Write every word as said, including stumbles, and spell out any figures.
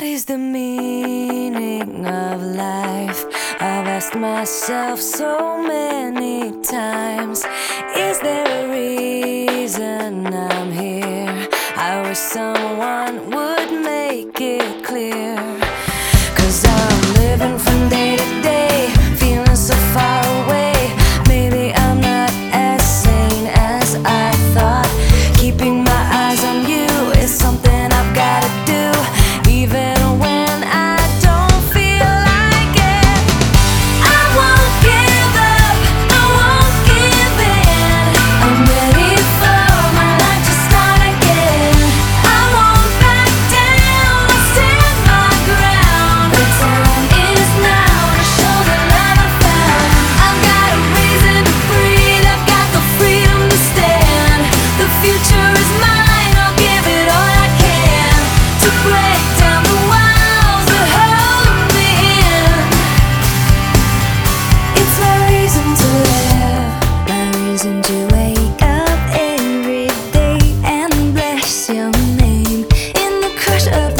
What is the meaning of life? I've asked myself so many times. Is there a reason I'm here? I wish someone would make it clear. 'Cause I'm living from day to day, feeling so far away. Maybe I'm not as sane as I thought. Keeping my eyes on you is something I've gotta do, even when I don't feel like it. I won't give up, I won't give in. I'm ready for my life to start again. I won't back down, I'll stand my ground. The time is now to show the love I found. I've got a reason to breathe, I've got the freedom to stand. The future is mine, I'll give it all I can to break down the walls that hold me in. It's my reason to live, my reason to wake up every day and bless your name in the crush of